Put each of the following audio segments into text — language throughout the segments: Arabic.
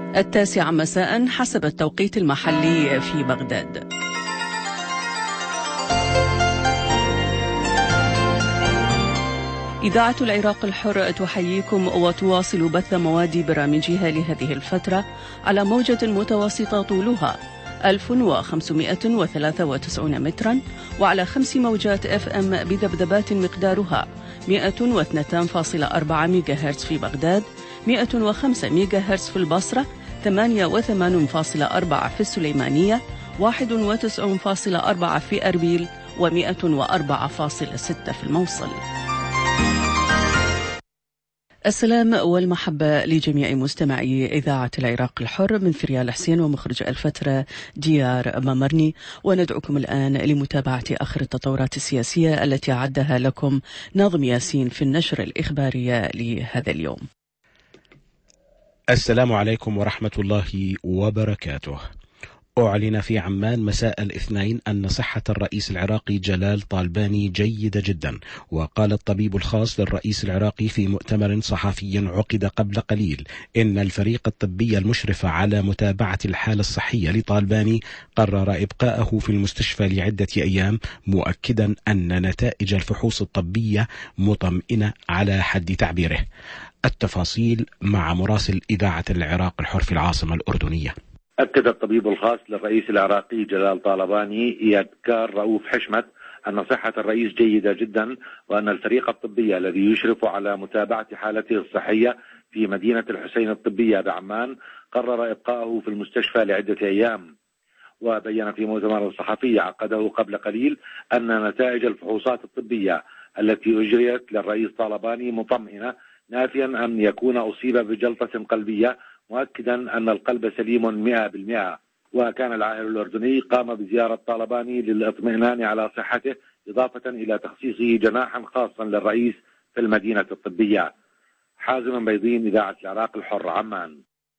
9 مساء حسب التوقيت المحلي في بغداد. إذاعة العراق الحر تحييكم وتواصل بث مواد برامجها لهذه الفترة على موجة متوسطة طولها 1593 مترا وعلى 5 موجات FM بذبذبات مقدارها 102.4 ميجاهرتز في بغداد، 105 ميجاهرتز في البصرة، 88.4 في السليمانية، 91.4 في أربيل، و104.6 في الموصل. السلام والمحبة لجميع مستمعي إذاعة العراق الحر من فريال حسين ومخرج الفترة ديار مامرني، وندعوكم الآن لمتابعة آخر التطورات السياسية التي أعدها لكم ناظم ياسين في النشر الإخبارية لهذا اليوم. السلام عليكم ورحمة الله وبركاته. أعلن في عمان مساء الاثنين أن صحة الرئيس العراقي جلال طالباني جيدة جدا. وقال الطبيب الخاص للرئيس العراقي في مؤتمر صحفي عقد قبل قليل إن الفريق الطبي المشرف على متابعة الحالة الصحية لطالباني قرر إبقاءه في المستشفى لعدة أيام، مؤكدا أن نتائج الفحوص الطبية مطمئنة على حد تعبيره. التفاصيل مع مراسل إذاعة العراق الحر في العاصمة الأردنية. أكد الطبيب الخاص للرئيس العراقي جلال طالباني يذكر رؤوف حشمت أن صحة الرئيس جيدة جدا، وأن الفريق الطبي الذي يشرف على متابعة حالته الصحية في مدينة الحسين الطبية بعمان قرر إبقاءه في المستشفى لعدة أيام. وبين في مؤتمر صحفي عقده قبل قليل أن نتائج الفحوصات الطبية التي أجريت للرئيس طالباني مطمئنة، نافيا أن يكون أصيب بجلطة قلبية، مؤكدا أن القلب سليم 100%. وكان العاهل الأردني قام بزيارة طالباني للإطمئنان على صحته، إضافة إلى تخصيصه جناحا خاصا للرئيس في المدينة الطبية. حازم بيضين، إذاعة العراق الحر، عمان.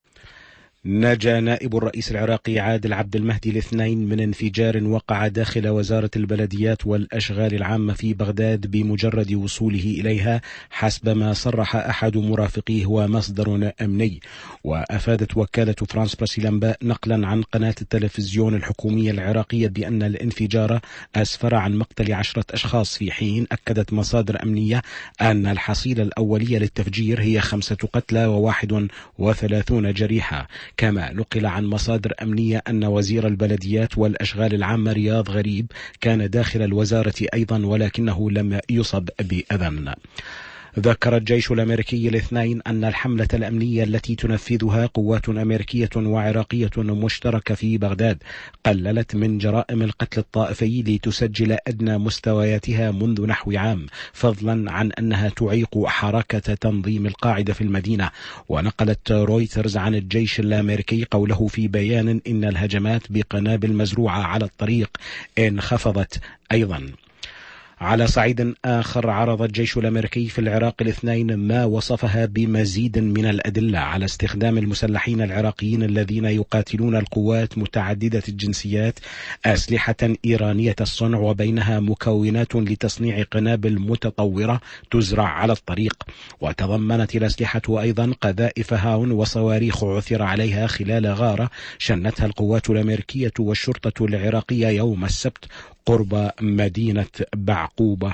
نجا نائب الرئيس العراقي عادل عبد المهدي الاثنين من انفجار وقع داخل وزارة البلديات والأشغال العامة في بغداد بمجرد وصوله إليها، حسب ما صرح أحد مرافقيه ومصدر أمني. وأفادت وكالة فرانس بريس الأنباء نقلا عن قناة التلفزيون الحكومية العراقية بأن الانفجار أسفر عن مقتل 10 أشخاص، في حين أكدت مصادر أمنية أن الحصيلة الأولية للتفجير هي 5 قتلى و31 جريحة. كما نقل عن مصادر أمنية أن وزير البلديات والأشغال العامة رياض غريب كان داخل الوزارة أيضا، ولكنه لم يصب بأذى. ذكر الجيش الأمريكي الاثنين أن الحملة الأمنية التي تنفذها قوات أمريكية وعراقية مشتركة في بغداد قللت من جرائم القتل الطائفي لتسجل أدنى مستوياتها منذ نحو عام، فضلا عن أنها تعيق حركة تنظيم القاعدة في المدينة. ونقلت رويترز عن الجيش الأمريكي قوله في بيان إن الهجمات بقنابل مزروعة على الطريق انخفضت أيضا. على صعيد آخر، عرض الجيش الأمريكي في العراق الاثنين ما وصفها بمزيد من الأدلة على استخدام المسلحين العراقيين الذين يقاتلون القوات متعددة الجنسيات أسلحة إيرانية الصنع، وبينها مكونات لتصنيع قنابل متطورة تزرع على الطريق. وتضمنت الأسلحة أيضا قذائف هاون وصواريخ عثر عليها خلال غارة شنتها القوات الأمريكية والشرطة العراقية يوم السبت قرب مدينة بعقوبة.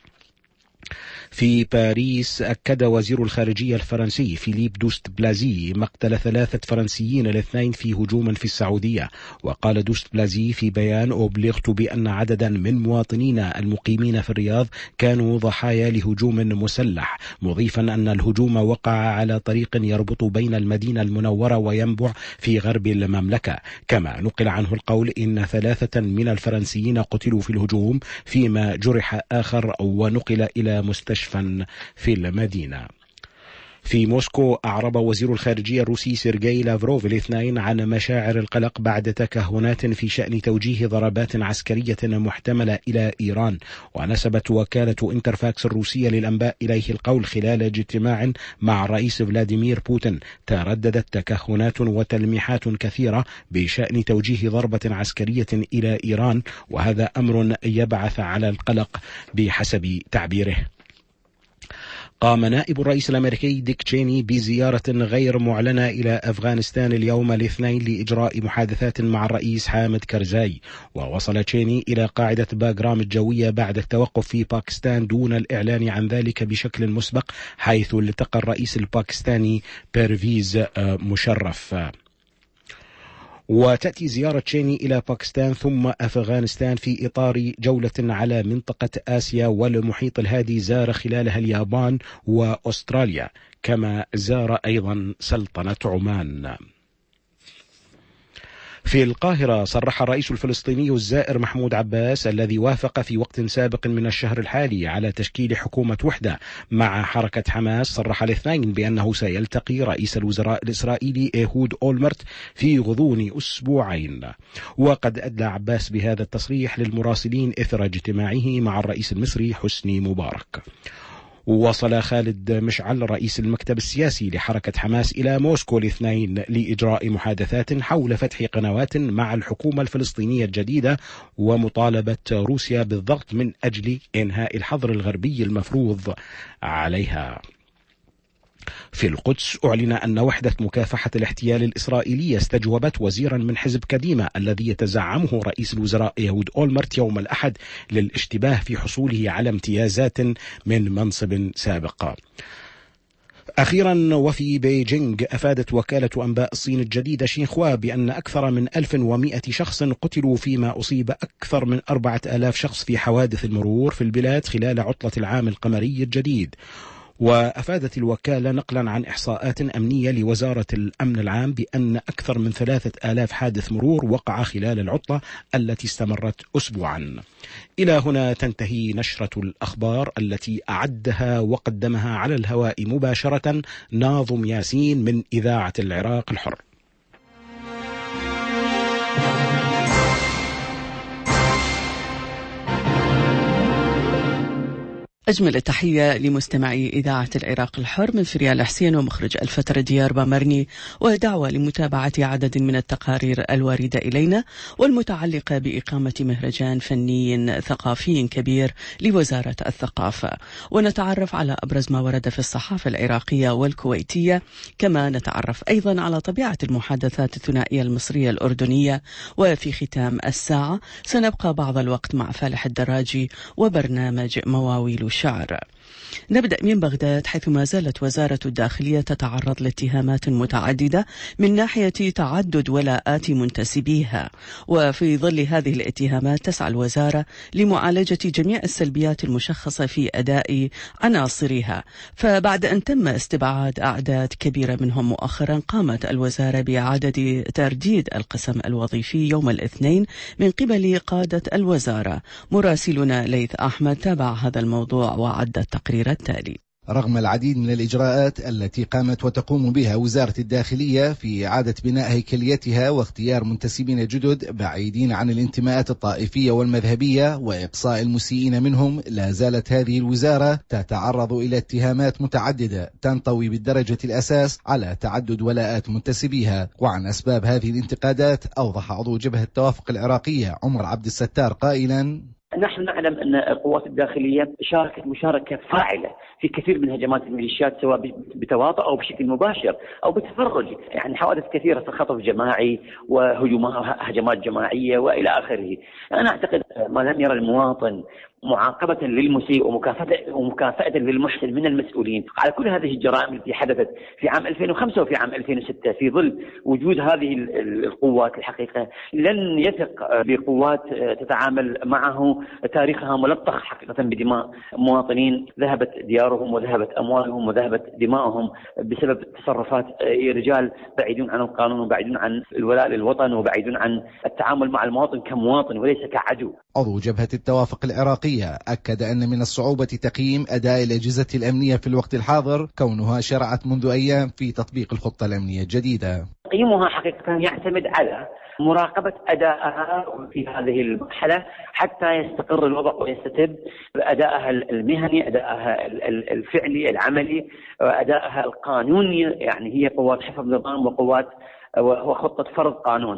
في باريس أكد وزير الخارجية الفرنسي فيليب دوست بلازي مقتل 3 فرنسيين الاثنين في هجوم في السعودية. وقال دوست بلازي في بيان: أبلغت بأن عددا من مواطنينا المقيمين في الرياض كانوا ضحايا لهجوم مسلح، مضيفا أن الهجوم وقع على طريق يربط بين المدينة المنورة وينبع في غرب المملكة. كما نقل عنه القول إن 3 من الفرنسيين قتلوا في الهجوم، فيما جرح آخر ونقل إلى مستشفى في المدينة. في موسكو أعرب وزير الخارجية الروسي سيرجي لافروف الاثنين عن مشاعر القلق بعد تكهنات في شأن توجيه ضربات عسكرية محتملة إلى إيران. ونسبت وكالة انترفاكس الروسية للأنباء إليه القول خلال اجتماع مع الرئيس فلاديمير بوتين ترددت تكهنات وتلميحات كثيرة بشأن توجيه ضربة عسكرية إلى إيران، وهذا أمر يبعث على القلق بحسب تعبيره. قام نائب الرئيس الأمريكي ديك تشيني بزيارة غير معلنة إلى أفغانستان اليوم الاثنين لإجراء محادثات مع الرئيس حامد كرزاي. ووصل تشيني إلى قاعدة باغرام الجوية بعد التوقف في باكستان دون الإعلان عن ذلك بشكل مسبق، حيث التقى الرئيس الباكستاني بيرفيز مشرف. وتأتي زيارة تشيني إلى باكستان ثم أفغانستان في إطار جولة على منطقة آسيا والمحيط الهادي زار خلالها اليابان وأستراليا، كما زار أيضا سلطنة عمان. في القاهرة صرح الرئيس الفلسطيني الزائر محمود عباس الذي وافق في وقت سابق من الشهر الحالي على تشكيل حكومة وحدة مع حركة حماس، صرح الاثنين بأنه سيلتقي رئيس الوزراء الإسرائيلي إيهود أولمرت في غضون أسبوعين. وقد أدلى عباس بهذا التصريح للمراسلين إثر اجتماعه مع الرئيس المصري حسني مبارك. وصل خالد مشعل رئيس المكتب السياسي لحركة حماس إلى موسكو الاثنين لإجراء محادثات حول فتح قنوات مع الحكومة الفلسطينية الجديدة ومطالبة روسيا بالضغط من أجل إنهاء الحظر الغربي المفروض عليها. في القدس أعلن أن وحدة مكافحة الاحتلال الإسرائيلية استجوبت وزيرا من حزب كديمة الذي يتزعمه رئيس الوزراء إيهود أولمرت يوم الأحد للاشتباه في حصوله على امتيازات من منصب سابق. أخيرا، وفي بيجينغ أفادت وكالة أنباء الصين الجديدة شينخوا بأن أكثر من 1100 شخص قتلوا فيما أصيب أكثر من 4000 شخص في حوادث المرور في البلاد خلال عطلة العام القمري الجديد. وأفادت الوكالة نقلا عن إحصاءات أمنية لوزارة الأمن العام بأن أكثر من 3000 حادث مرور وقع خلال العطلة التي استمرت أسبوعا. إلى هنا تنتهي نشرة الأخبار التي أعدها وقدمها على الهواء مباشرة ناظم ياسين من إذاعة العراق الحر. أجمل التحية لمستمعي إذاعة العراق الحر من فريال حسين ومخرج الفترة ديار بامرني، ودعوة لمتابعة عدد من التقارير الواردة إلينا والمتعلقة بإقامة مهرجان فني ثقافي كبير لوزارة الثقافة، ونتعرف على أبرز ما ورد في الصحافة العراقية والكويتية، كما نتعرف أيضا على طبيعة المحادثات الثنائية المصرية الأردنية. وفي ختام الساعة سنبقى بعض الوقت مع فالح الدراجي وبرنامج مواويل الشعر. نبدأ من بغداد، حيث ما زالت وزارة الداخلية تتعرض لاتهامات متعددة من ناحية تعدد ولاءات منتسبيها، وفي ظل هذه الاتهامات تسعى الوزارة لمعالجة جميع السلبيات المشخصة في أداء عناصرها. فبعد أن تم استبعاد أعداد كبيرة منهم مؤخرا، قامت الوزارة بإعادة ترديد القسم الوظيفي يوم الاثنين من قبل قادة الوزارة. مراسلنا ليث أحمد تابع هذا الموضوع وعد التقرير التالي. رغم العديد من الإجراءات التي قامت وتقوم بها وزارة الداخلية في إعادة بناء هيكليتها واختيار منتسبين جدد بعيدين عن الانتماءات الطائفية والمذهبية وإقصاء المسيئين منهم، لا زالت هذه الوزارة تتعرض إلى اتهامات متعددة تنطوي بالدرجة الأساس على تعدد ولاءات منتسبيها. وعن أسباب هذه الانتقادات أوضح عضو جبهة التوافق العراقية عمر عبد الستار قائلا: نحن نعلم أن القوات الداخلية شاركت مشاركة فاعلة في كثير من هجمات الميليشيات، سواء بتواطؤ أو بشكل مباشر أو بتفرج، يعني حوادث كثيرة، خطف جماعي وهجمات جماعية وإلى آخره. أنا أعتقد ما لم يرى المواطن معاقبة للمسيء ومكافأة للمحسن من المسؤولين على كل هذه الجرائم التي حدثت في عام 2005 وفي عام 2006 في ظل وجود هذه القوات، الحقيقة لن يثق بقوات تتعامل معه تاريخها ملطخ حقيقة بدماء مواطنين ذهبت ديارهم وذهبت أموالهم وذهبت دماؤهم بسبب تصرفات رجال بعيدون عن القانون وبعيدون عن الولاء للوطن وبعيدون عن التعامل مع المواطن كمواطن وليس كعدو. عضو جبهة التوافق العراقية أكد أن من الصعوبة تقييم أداء الأجهزة الأمنية في الوقت الحاضر، كونها شرعت منذ أيام في تطبيق الخطة الأمنية الجديدة. تقييمها حقيقة يعتمد على مراقبة أدائها في هذه المرحلة حتى يستقر الوضع ويستتب أدائها المهني، أدائها الفعلي العملي، أدائها القانوني. يعني هي قوات حفظ نظام وقوات وخطة فرض قانون.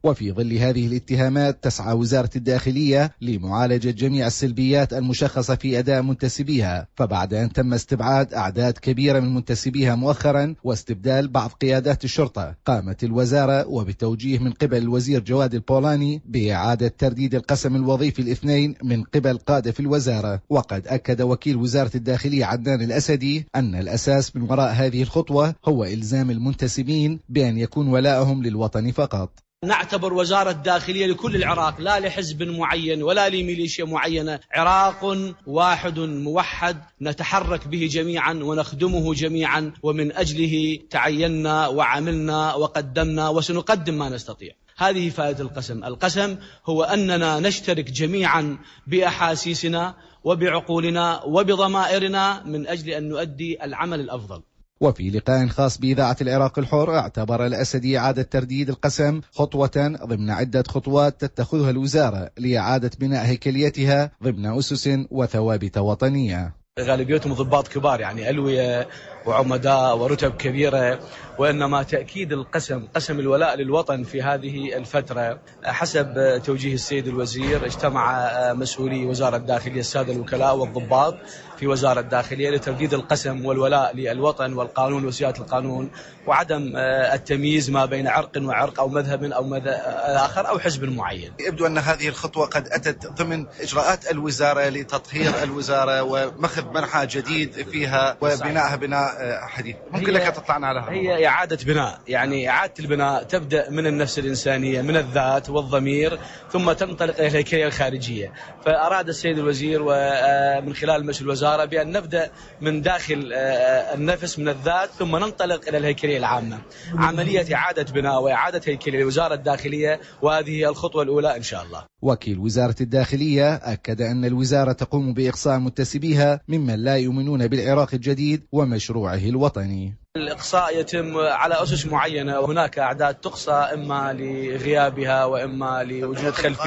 وفي ظل هذه الاتهامات تسعى وزارة الداخلية لمعالجة جميع السلبيات المشخصة في أداء منتسبيها، فبعد أن تم استبعاد أعداد كبيرة من منتسبيها مؤخرا واستبدال بعض قيادات الشرطة، قامت الوزارة وبتوجيه من قبل الوزير جواد البولاني بإعادة ترديد القسم الوظيفي الاثنين من قبل قادة في الوزارة. وقد أكد وكيل وزارة الداخلية عدنان الأسدي أن الأساس من وراء هذه الخطوة هو إلزام المنتسبين بأن يكون ولاءهم للوطن فقط. نعتبر وزارة الداخلية لكل العراق، لا لحزب معين ولا لميليشيا معينة، عراق واحد موحد نتحرك به جميعا ونخدمه جميعا، ومن أجله تعيننا وعملنا وقدمنا وسنقدم ما نستطيع. هذه فائدة القسم. القسم هو أننا نشترك جميعا بأحاسيسنا وبعقولنا وبضمائرنا من أجل أن نؤدي العمل الأفضل. وفي لقاء خاص بإذاعة العراق الحر، اعتبر الأسدي إعادة ترديد القسم خطوة ضمن عدة خطوات تتخذها الوزارة لإعادة بناء هيكليتها ضمن أسس وثوابت وطنية. غالبيتهم ضباط كبار، يعني ألوية وعمداء ورتب كبيرة، وإنما تأكيد القسم، قسم الولاء للوطن في هذه الفترة حسب توجيه السيد الوزير. اجتمع مسؤولي وزارة الداخلية السادة الوكلاء والضباط في وزارة الداخلية لترديد القسم والولاء للوطن والقانون وسيادة القانون، وعدم التمييز ما بين عرق وعرق أو مذهب أو مذهب آخر أو حزب معين. يبدو أن هذه الخطوة قد أتت ضمن إجراءات الوزارة لتطهير الوزارة ومخذ منحى جديد فيها وبنائها بناء حديث. ممكن لك تطلعنا على هذا؟ هي إعادة بناء، يعني إعادة البناء تبدأ من النفس الإنسانية، من الذات والضمير، ثم تنطلق إلى الهيكلية الخارجية. فأراد السيد الوزير ومن خلال مسؤول الوزارة بأن نبدأ من داخل النفس من الذات ثم ننطلق إلى الهيكلية العامة. عملية إعادة بناء وإعادة هيكلية لوزارة الداخلية، وهذه هي الخطوة الأولى إن شاء الله. وكيل وزارة الداخلية أكد أن الوزارة تقوم بإقصاء منتسبيها ممن لا يؤمنون بالعراق الجديد ومشروعه الوطني. الإقصاء يتم على أسس معينة، وهناك أعداد تقصى إما لغيابها وإما لوجود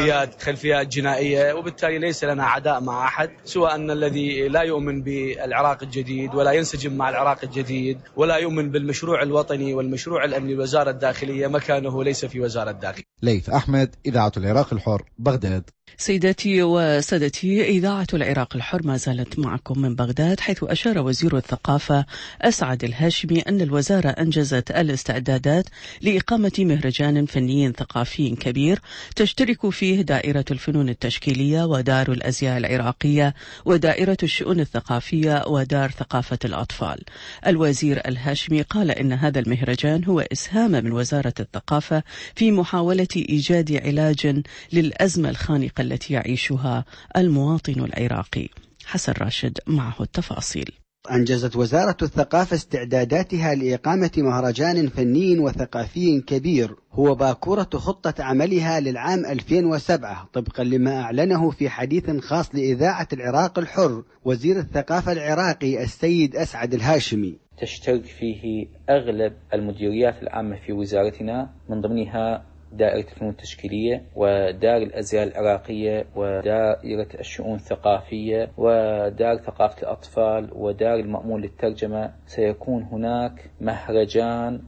خلفيات جنائية، وبالتالي ليس لنا عداء مع أحد سوى أن الذي لا يؤمن بالعراق الجديد ولا ينسجم مع العراق الجديد ولا يؤمن بالمشروع الوطني والمشروع الأمني لوزارة الداخلية مكانه ليس في وزارة الداخلية. ليث أحمد، إذاعة العراق الحر، بغداد. سيداتي وسادتي، إذاعة العراق الحر ما زالت معكم من بغداد، حيث أشار وزير الثقافة أسعد الهاشمي أن الوزارة أنجزت الاستعدادات لإقامة مهرجان فني ثقافي كبير تشترك فيه دائرة الفنون التشكيلية ودار الأزياء العراقية ودائرة الشؤون الثقافية ودار ثقافة الأطفال. الوزير الهاشمي قال إن هذا المهرجان هو إسهام من وزارة الثقافة في محاولة إيجاد علاج للأزمة الخانقة التي يعيشها المواطن العراقي. حسن راشد معه التفاصيل. أنجزت وزارة الثقافة استعداداتها لإقامة مهرجان فني وثقافي كبير هو باكورة خطة عملها للعام 2007 طبقا لما أعلنه في حديث خاص لإذاعة العراق الحر وزير الثقافة العراقي السيد أسعد الهاشمي. تشترك فيه أغلب المديريات العامة في وزارتنا، من ضمنها دائرة الفنون التشكيلية ودار الأزياء العراقية ودائرة الشؤون الثقافية ودار ثقافة الأطفال ودار المأمون للترجمة. سيكون هناك مهرجان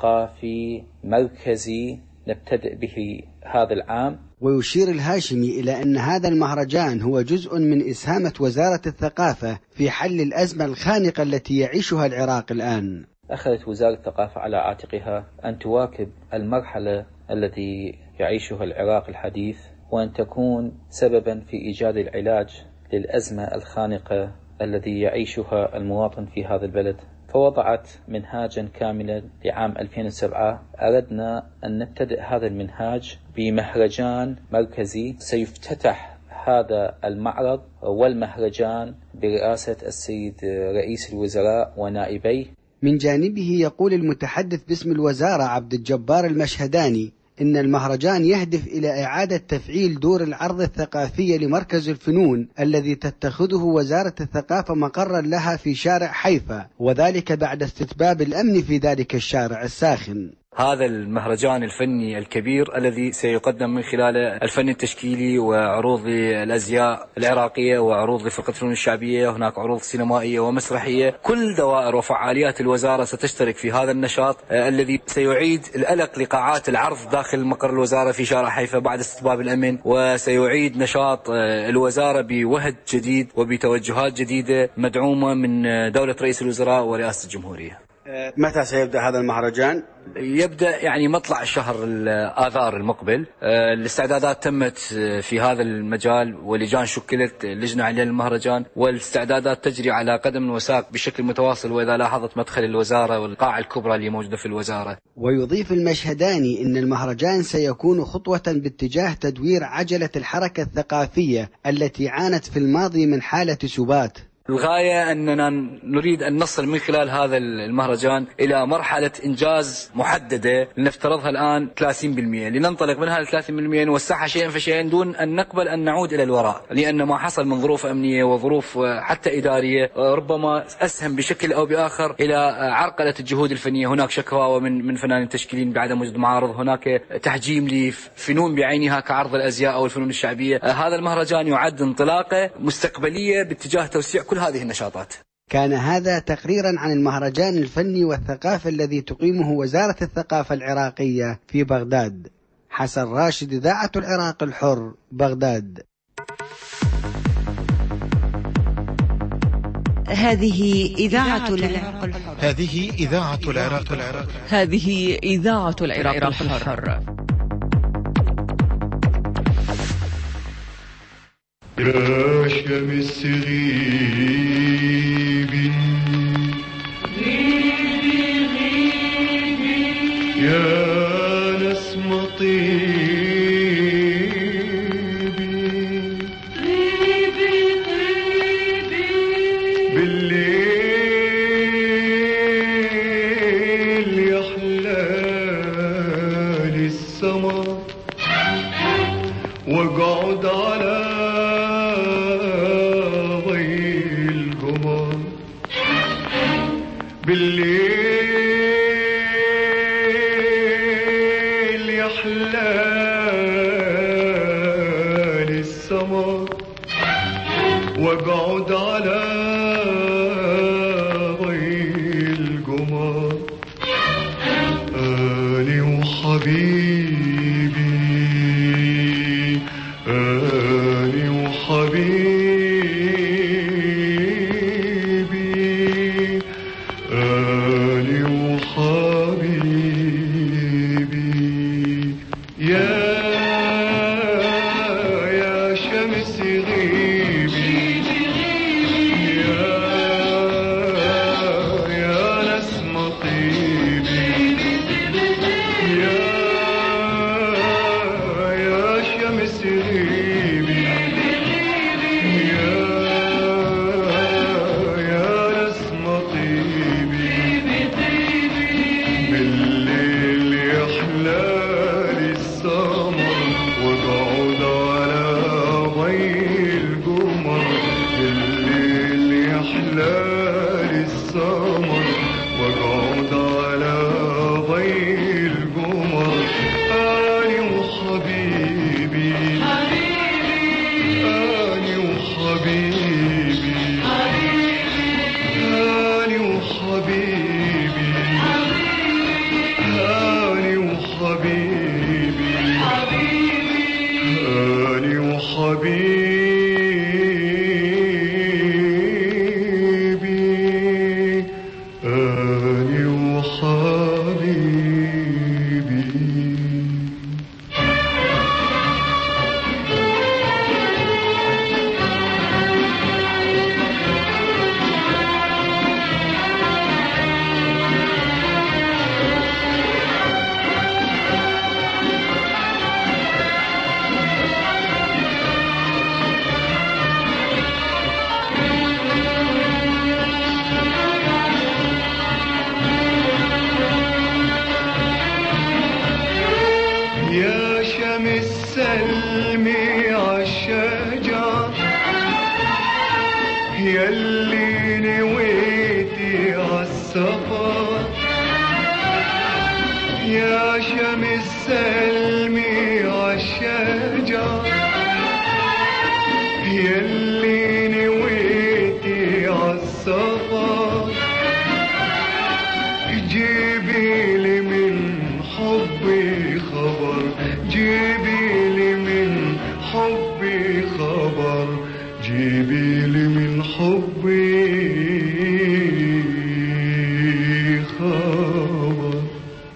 ثقافي مركزي نبتدئ به هذا العام. ويشير الهاشمي إلى أن هذا المهرجان هو جزء من إسهامة وزارة الثقافة في حل الأزمة الخانقة التي يعيشها العراق الآن. أخذت وزارة الثقافة على عاتقها أن تواكب المرحلة التي يعيشها العراق الحديث، وأن تكون سببا في إيجاد العلاج للأزمة الخانقة التي يعيشها المواطن في هذا البلد. فوضعت منهاجا كاملا لعام 2007. أردنا أن نبتدئ هذا المنهاج بمهرجان مركزي سيفتتح هذا المعرض والمهرجان برئاسة السيد رئيس الوزراء ونائبيه. من جانبه يقول المتحدث باسم الوزارة عبد الجبار المشهداني إن المهرجان يهدف إلى إعادة تفعيل دور العرض الثقافي لمركز الفنون الذي تتخذه وزارة الثقافة مقرا لها في شارع حيفا، وذلك بعد استتباب الأمن في ذلك الشارع الساخن. هذا المهرجان الفني الكبير الذي سيقدم من خلاله الفن التشكيلي وعروض الأزياء العراقية وعروض لفرقة الفنون الشعبية، هناك عروض سينمائية ومسرحية. كل دوائر وفعاليات الوزارة ستشترك في هذا النشاط الذي سيعيد الألق لقاعات العرض داخل مقر الوزارة في شارع حيفا بعد استتباب الأمن، وسيعيد نشاط الوزارة بوهج جديد وبتوجهات جديدة مدعومة من دولة رئيس الوزراء ورئاسة الجمهورية. متى سيبدأ هذا المهرجان؟ يبدأ يعني مطلع شهر آذار المقبل. الاستعدادات تمت في هذا المجال ولجان شكلت لجنة عليا للمهرجان، والاستعدادات تجري على قدم وساق بشكل متواصل، وإذا لاحظت مدخل الوزارة والقاعة الكبرى اللي موجودة في الوزارة. ويضيف المشهداني إن المهرجان سيكون خطوة باتجاه تدوير عجلة الحركة الثقافية التي عانت في الماضي من حالة سبات. الغاية أننا نريد أن نصل من خلال هذا المهرجان إلى مرحلة إنجاز محددة لنفترضها الآن 30%، لننطلق من هذا 30% نوسعها شيئا فشيئا دون أن نقبل أن نعود إلى الوراء، لأن ما حصل من ظروف أمنية وظروف حتى إدارية ربما أسهم بشكل أو بآخر إلى عرقلة الجهود الفنية. هناك شكوى من فنانين تشكيليين بعدم وجود معارض، هناك تحجيم لفنون بعينها كعرض الأزياء أو الفنون الشعبية. هذا المهرجان يعد انطلاقة مستقبلية باتجاه توسيع كل هذه النشاطات. كان هذا تقريرا عن المهرجان الفني والثقافة الذي تقيمه وزارة الثقافة العراقية في بغداد. حسن راشد، إذاعة العراق الحر، بغداد. هذه إذاعة العراق الحر. هذه إذاعة العراق الحر. هذه إذاعة العراق الحر. يا شمس غيبي يا نسم طيبي بالليل يحلى السماء واقعد على بالليل يحلى السماء واقعد على ضي القمر أني وحبيبي أني وحبيبي يا شمس سلمي عالشجر يلي نويتي عالسفر جيبي لي من حبي خبر جيبي لي من حبي خبر جيبي لي من حبي خبر.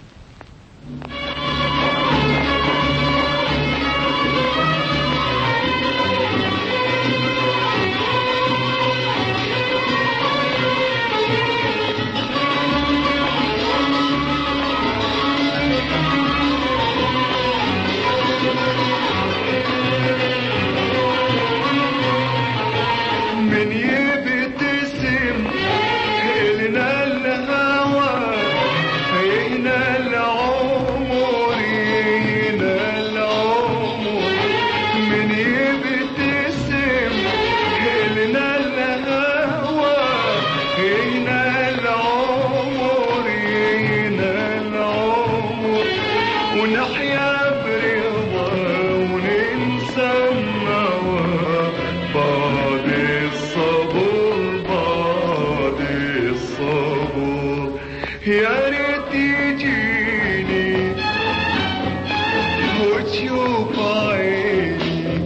من يبتسم إلنا الهوى هينا العمر هينا العمر من يبتسم إلنا الهوى هينا العمر هينا العمر ونحيا برضا وننسى النوى بعد الصبر بعد الصبر. يا ريت يجيني وتشوف عيني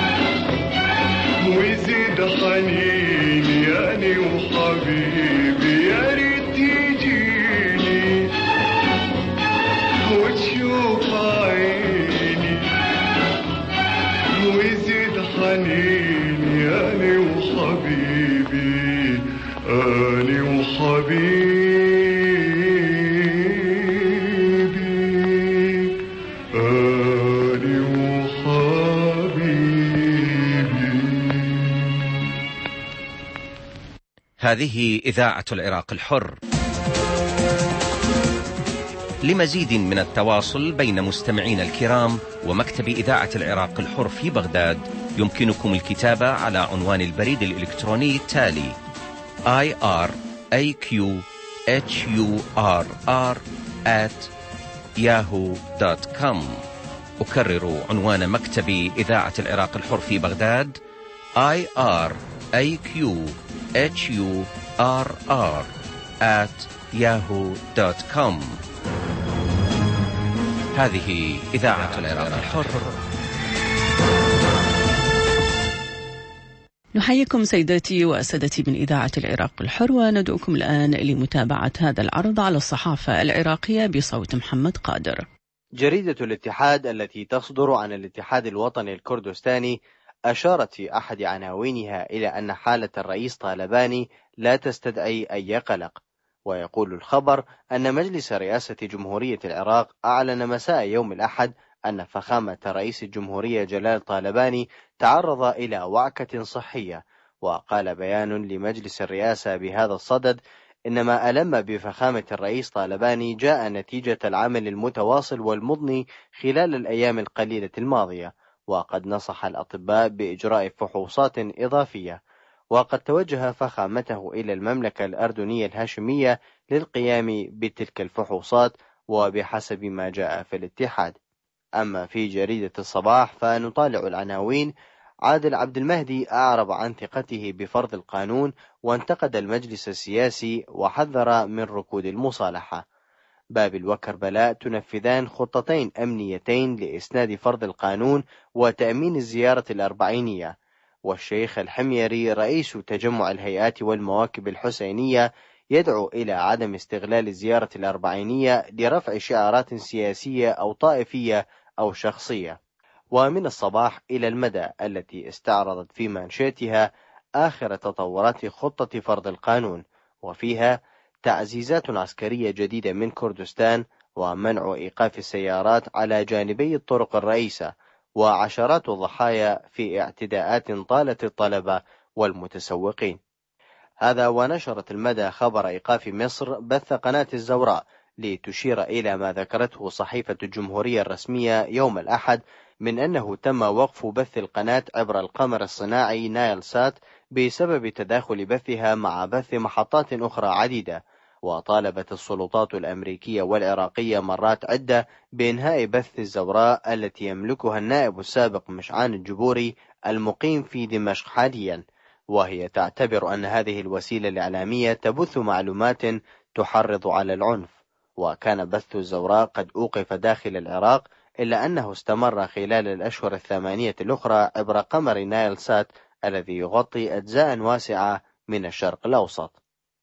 ويزيد حنيني أنا وحبيبي. يا ريت يجيني وتشوف عيني ويزيد حنيني أنا وحبيبي أنا وحبيبي أنا وحبيبي. هذه إذاعة العراق الحر. لمزيد من التواصل بين مستمعين الكرام ومكتب إذاعة العراق الحر في بغداد يمكنكم الكتابة على عنوان البريد الإلكتروني التالي iraqhurr@yahoo.com. أكرر عنوان مكتب إذاعة العراق الحر في بغداد iraqhurr@yahoo.com. هذه إذاعة العراق الحر. نحييكم سيداتي وسادتي من إذاعة العراق الحر، وندعوكم الآن لمتابعة هذا العرض على الصحافة العراقية بصوت محمد قادر. جريدة الاتحاد التي تصدر عن الاتحاد الوطني الكردستاني أشارت في أحد عناوينها إلى أن حالة الرئيس طالباني لا تستدعي أي قلق. ويقول الخبر أن مجلس رئاسة جمهورية العراق أعلن مساء يوم الأحد أن فخامة رئيس الجمهورية جلال طالباني تعرض إلى وعكة صحية. وقال بيان لمجلس الرئاسة بهذا الصدد إن ما ألم بفخامة الرئيس طالباني جاء نتيجة العمل المتواصل والمضني خلال الأيام القليلة الماضية، وقد نصح الأطباء بإجراء فحوصات إضافية. وقد توجه فخامته إلى المملكة الأردنية الهاشمية للقيام بتلك الفحوصات وبحسب ما جاء في الاتحاد. أما في جريدة الصباح فنطالع العناوين. عادل عبد المهدي أعرب عن ثقته بفرض القانون وانتقد المجلس السياسي وحذر من ركود المصالحة. بابل وكربلاء تنفذان خطتين أمنيتين لإسناد فرض القانون وتأمين الزيارة الأربعينية. والشيخ الحميري رئيس تجمع الهيئات والمواكب الحسينية يدعو إلى عدم استغلال الزيارة الأربعينية لرفع شعارات سياسية أو طائفية أو شخصية. ومن الصباح إلى المدى التي استعرضت في منشاتها آخر تطورات خطة فرض القانون، وفيها تعزيزات عسكرية جديدة من كردستان، ومنع إيقاف السيارات على جانبي الطرق الرئيسة، وعشرات الضحايا في اعتداءات طالت الطلبة والمتسوقين. هذا ونشرت المدى خبر إيقاف مصر بث قناة الزوراء لتشير إلى ما ذكرته صحيفة الجمهورية الرسمية يوم الأحد من أنه تم وقف بث القناة عبر القمر الصناعي نايل سات بسبب تداخل بثها مع بث محطات أخرى عديدة. وطالبت السلطات الأمريكية والعراقية مرات عدة بإنهاء بث الزوراء التي يملكها النائب السابق مشعان الجبوري المقيم في دمشق حاليا، وهي تعتبر أن هذه الوسيلة الإعلامية تبث معلومات تحرض على العنف. وكان بث الزوراء قد أوقف داخل العراق، إلا أنه استمر خلال الأشهر 8 الأخرى عبر قمر نايل سات الذي يغطي أجزاء واسعة من الشرق الأوسط.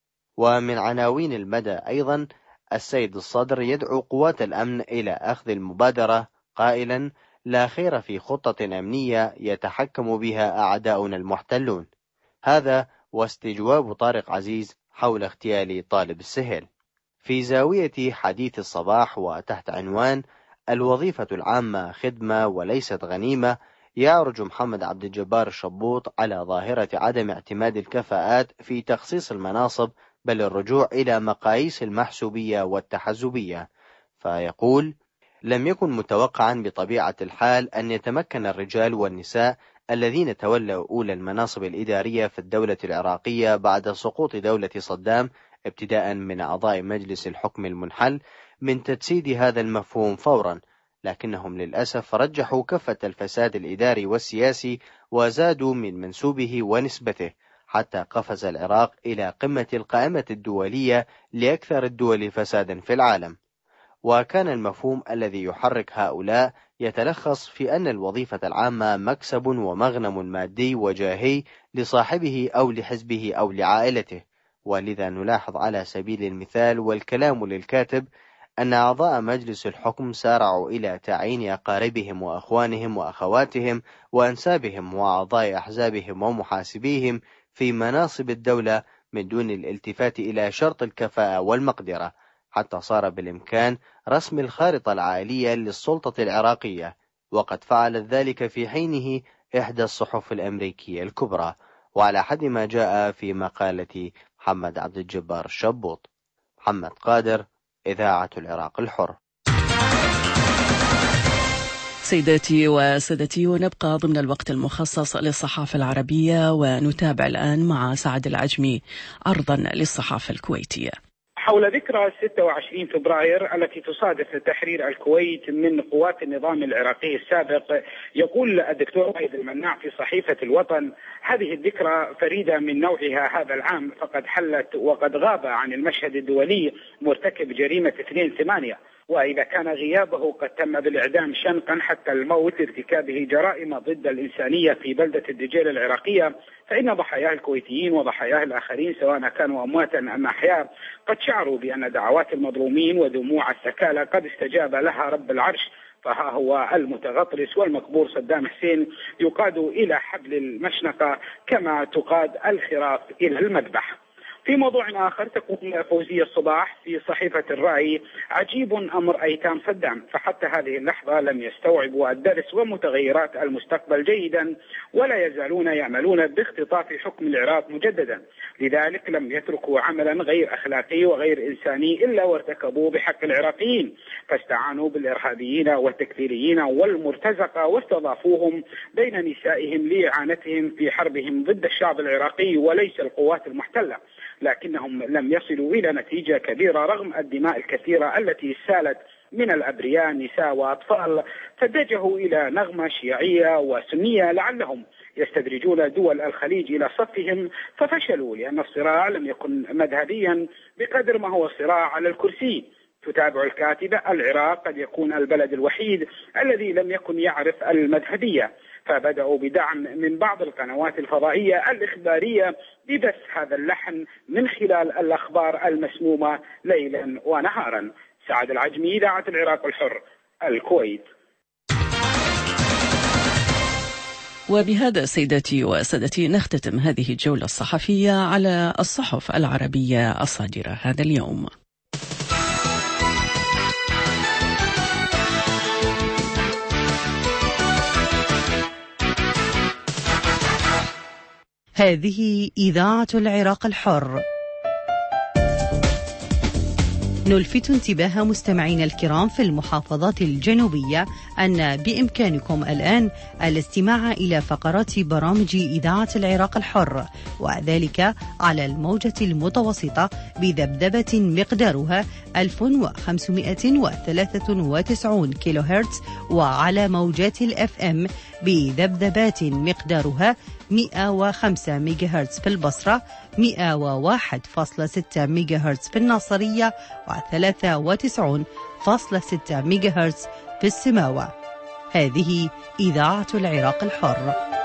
ومن عناوين المدى أيضا، السيد الصدر يدعو قوات الأمن إلى أخذ المبادرة قائلا: لا خير في خطة أمنية يتحكم بها أعداؤنا المحتلون. هذا واستجواب طارق عزيز حول اغتيال طالب السهيل. في زاوية حديث الصباح وتحت عنوان الوظيفة العامة خدمة وليست غنيمة، يعرج محمد عبد الجبار الشبوط على ظاهرة عدم اعتماد الكفاءات في تخصيص المناصب، بل الرجوع إلى مقاييس المحسوبية والتحزبية. فيقول: لم يكن متوقعا بطبيعة الحال أن يتمكن الرجال والنساء الذين تولوا أولى المناصب الإدارية في الدولة العراقية بعد سقوط دولة صدام، ابتداء من أعضاء مجلس الحكم المنحل، من تجسيد هذا المفهوم فورا، لكنهم للأسف رجحوا كفة الفساد الإداري والسياسي وزادوا من منسوبه ونسبته، حتى قفز العراق إلى قمة القائمة الدولية لأكثر الدول فسادا في العالم. وكان المفهوم الذي يحرك هؤلاء يتلخص في أن الوظيفة العامة مكسب ومغنم مادي وجاهي لصاحبه أو لحزبه أو لعائلته. ولذا نلاحظ على سبيل المثال والكلام للكاتب أن أعضاء مجلس الحكم سارعوا إلى تعيين أقاربهم وأخوانهم وأخواتهم وأنسابهم وأعضاء أحزابهم ومحاسبيهم في مناصب الدولة من دون الالتفات إلى شرط الكفاءة والمقدرة، حتى صار بالإمكان رسم الخارطة العائلية للسلطة العراقية، وقد فعلت ذلك في حينه إحدى الصحف الأمريكية الكبرى، وعلى حد ما جاء في مقالة محمد عبد الجبار الشبوط. محمد قادر، إذاعة العراق الحر. سيداتي وسادتي، ونبقى ضمن الوقت المخصص للصحافة العربية، ونتابع الآن مع سعد العجمي عرضا للصحافة الكويتية حول ذكرى 26 فبراير التي تصادف تحرير الكويت من قوات النظام العراقي السابق. يقول الدكتور وحيد المناع في صحيفة الوطن: هذه الذكرى فريدة من نوعها هذا العام، فقد حلت وقد غاب عن المشهد الدولي مرتكب جريمة 2/8، وإذا كان غيابه قد تم بالإعدام شنقا حتى الموت لارتكابه جرائم ضد الإنسانية في بلدة الدجيل العراقية، فإن ضحاياه الكويتيين وضحاياه الآخرين سواء كانوا أمواتا أم أحياء قد شعروا بأن دعوات المظلومين ودموع السكالة قد استجاب لها رب العرش. فها هو المتغطرس والمقبور صدام حسين يقاد إلى حبل المشنقة كما تقاد الخراف إلى المذبح. في موضوع آخر، تقول فوزية الصباح في صحيفة الرأي: عجيب أمر أيتام صدام، فحتى هذه اللحظة لم يستوعبوا الدرس ومتغيرات المستقبل جيدا، ولا يزالون يعملون باختطاف حكم العراق مجددا، لذلك لم يتركوا عملا غير أخلاقي وغير إنساني إلا وارتكبوا بحق العراقيين، فاستعانوا بالإرهابيين والتكفيريين والمرتزقة واستضافوهم بين نسائهم لإعانتهم في حربهم ضد الشعب العراقي وليس القوات المحتلة، لكنهم لم يصلوا إلى نتيجة كبيرة رغم الدماء الكثيرة التي سالت من الأبرياء نساء وأطفال، فاتجهوا إلى نغمة شيعية وسنية لعلهم يستدرجون دول الخليج إلى صفهم، ففشلوا لأن الصراع لم يكن مذهبيا بقدر ما هو صراع على الكرسي. تتابع الكاتبة: العراق قد يكون البلد الوحيد الذي لم يكن يعرف المذهبية، فبدأوا بدعم من بعض القنوات الفضائية الإخبارية ببث هذا اللحن من خلال الأخبار المسمومة ليلا ونهارا. سعد العجمي، إذاعة العراق الحر، الكويت. وبهذا سيداتي وسادتي نختتم هذه الجولة الصحفية على الصحف العربية الصادرة هذا اليوم. هذه إذاعة العراق الحر. نلفت انتباه مستمعينا الكرام في المحافظات الجنوبية أن بإمكانكم الآن الاستماع إلى فقرات برامج إذاعة العراق الحر، وذلك على الموجة المتوسطة بذبذبة مقدارها 1593 كيلو هرتز، وعلى موجات الأف أم بذبذبات مقدارها 105 ميجا هرتز في البصرة، 101.6 ميجا هرتز في الناصرية، و93.6 ميجا هرتز في السماوة. هذه إذاعة العراق الحر.